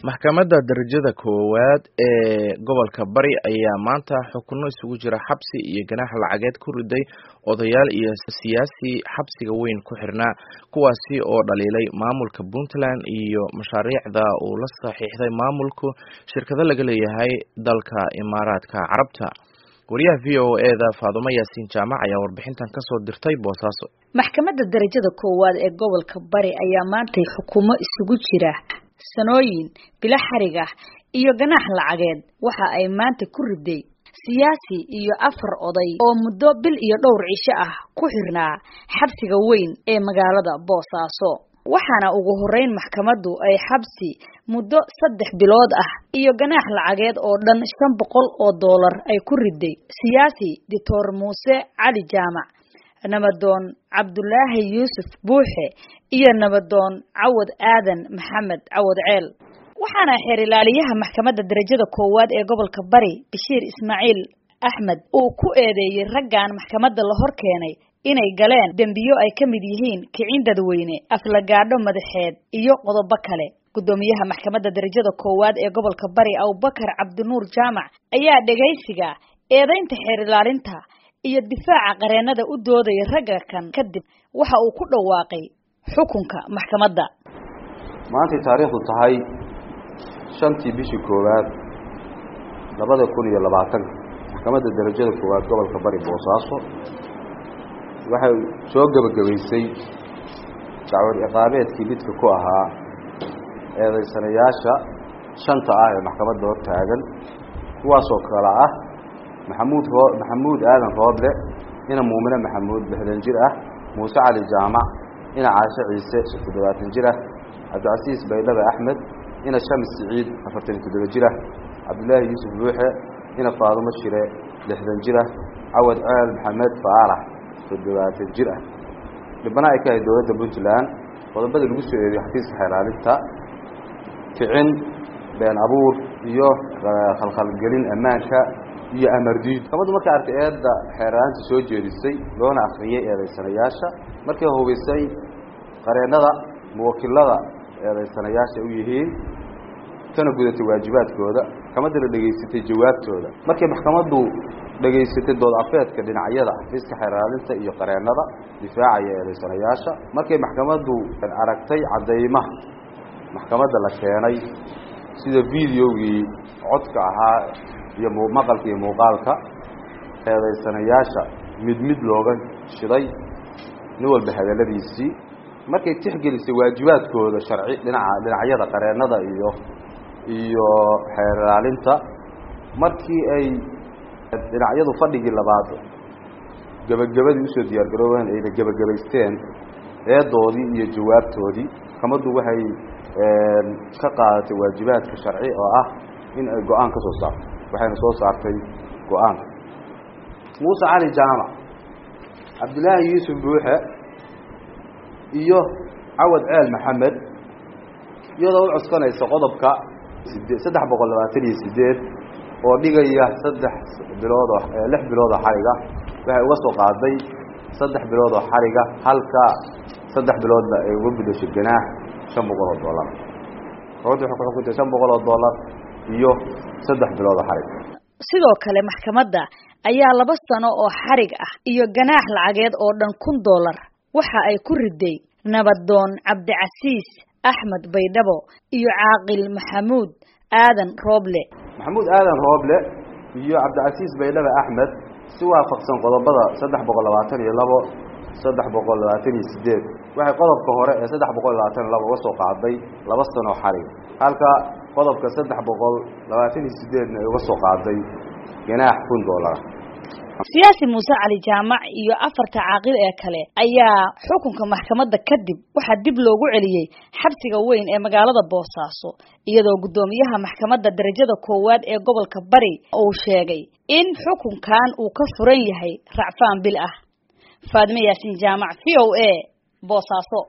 Maxkamadda darajada koowaad ee gobolka Bari ayaa maanta xukuno isugu jira xabsi iyo ganaax lacageed ku riday odayaal iyo siyaasi xabsiga weyn ku xirnaa kuwaasi oo dhaliilay maamulka Puntland iyo mashaariicda uu la saxiixday maamulku shirkado laga leeyahay dalka Imaaraadka Carabta. wariyaha VOA-da Faadumo Yaasiin Jaamac ayaa warbixintan ka soo dirtay Boosaaso. Maxkamadda darajada koowaad ee gobolka Bari ayaa maanta xukumo isugu jira sanooyin bila xariga iyo ganaax lacageed waxa ay maanta ku riday siyaasi iyo 4 oday oo muddo bil iyo dhowr cisho ah ku xirnaa xabsiga weyn ee magaalada Boosaaso. waxaana ugu horeyn maxkamaddu ay xabsi muddo 3 bilood ah iyo ganaax lacageed oo dhan $500 ay ku riday siyaasi Dr. Muuse Cali Jaamac, nabadoon Cabdullaahi Yuusuf Buuxe iyo nabadoon Cawad Aadan Maxamed Cawad Ceel. waxaana xeer ilaaliyaha maxkamadda darajada koowaad ee gobolka Bari Bashiir Ismaaciil Axmed uu ku eedeeyay raggan maxkamadda la hor keenay inay galeen dambiyo ay ka mid yihiin kicin dadweyne, aflagaadho madaxeed iyo qodobo kale. gudoomiyaha maxkamadda darajada koowaad ee gobolka Bari Abubakar Cabdinuur Jaamac ayaa dhageysiga eedeynta xeer ilaalinta iyo difaaca qareenada u dooday ragga kan kadib waxa uu ku dhawaaqay xukunka maxkamadda. maanta taariikhdu tahay 5 bishii koowaad 2020 maxkamadda darajada koowaad gobolka Bari Boosaaso waxay soo gabagabaysay dacwad iqaabeedkii midka ku ahaa eedeysanayaasha 5 ah ee maxkamadda hor taagan, kuwaas oo kala ah Maxamuud Aadan Rooble, ina Muumina Maxamuud 60 jir ah, Muuse Cali Jaamac, ina Caashe Ciise 70 jir ah, Cabdicasiis Baydhaba Axmed, ina Shams Saciid 47 jir ah, Cabdullaahi Yuusuf Buuxe, ina Faadumo Shire 60 jir ah, Cawad Ceel Maxamed Faarax 70 jir ah. dhibana ay ka hay dowladda Puntland qodobada lagu soo eedeeyay xafiiska xeeraalinta kicin been abuur iyo khalkhalgelin ammaanka iyo amardiid. Maxkamaddu markay aragtay eedda xeeraalinta soo jeedisay loona akhriyay eedeysanayaasha markay hubisay qareenada muwakkilada eedeysanayaasha u yihiin kana gudatay waajibaadkooda, maxkamadda la dhageysatay jawaabtooda. markay maxkamaddu dhageysatay dood afeedka dhinacyada xafiiska xeeraalinta iyo qareenada difaacaya eedeysanayaasha, markay maxkamaddu aragtay cadeymaha maxkamadda la keenay sida videogii codka ahaa iyo maqalka iyo muuqaalka eedeysanayaasha mid looga shiday nin walba hadaladiisii, markay tixgelisay waajibaadkooda sharci dhinacyada qareenada iyo xeeraalinta, markii ay dhinacyadu fadhigii labaad gabagabadii usoo diyaar garoobeen ayna gabagabaysteen eedoodii iyo jawaabtoodii, maxkamaddu waxay ka qaadatay waajibaadka sharci oo ah in ay go'aan ka soo saarto. waxayna soo saartay go'aan. Muuse Cali Jaamac, Cabdullaahi Yuusuf Buuxe iyo Cawad Ceel Maxamed iyadoo u cuskanaysa qodobka 328 oo dhigaya 6 bilood oo xariga, waxay uga soo qaaday 3 bilood oo xariga halka 3 biloodna ay uga gudashay ganaax $500. Waxay ku xukuntay $500 iyo 3 bilood oo xarig. sidoo kale maxkamadda ayaa 2 sano oo xarig ah iyo ganaax lacageed oo dhan $1,000 waxa ay ku riday nabadoon Cabdicasiis Axmed Baydhabo iyo caaqil Maxamuud Aadan Rooble. Maxamuud Aadan Rooble iyo Cabdicasiis Baydhaba Axmed si waafaqsan qodobada 322 328 waxay qodobka hore ee 322 uga soo qaaday 2 sano xarig, halka qodobka 328 ay uga soo qaaday ganaax $1,000. siyaasi Muuse Cali Jaamac iyo 4 caaqil ee kale ayaa xukunka maxkamadda kadib waxa dib loogu celiyay xabsiga weyn ee magaalada Boosaaso, iyadoo gudoomiyaha maxkamadda darajada koowaad ee gobolka Bari uu sheegay in xukunkan uu ka furan yahay racfaan bil ah. Faadumo Yaasiin Jaamac, VOA, Boosaaso.